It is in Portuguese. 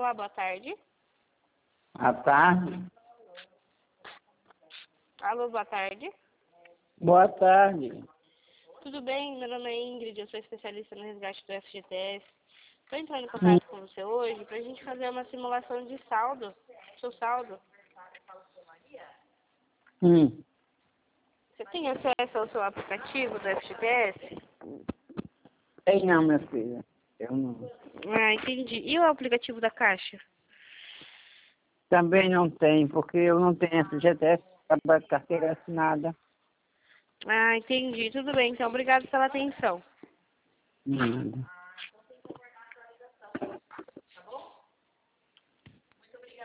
Olá, boa tarde. À tarde. Alô, boa tarde. Boa tarde. Tudo bem? Meu nome é Ingrid, eu sou especialista no resgate do FGTS. Estou entrando em contato com você hoje para a gente fazer uma simulação de saldo, seu saldo. Você tem acesso ao seu aplicativo do FGTS? Ei, não, minha filha. Eu não. Ah, entendi. E o aplicativo da Caixa? Também não tenho, porque eu não tenho FGTS, trabalho de carteira assinada. Ah, entendi. Tudo bem, então. Obrigado pela atenção. Nada.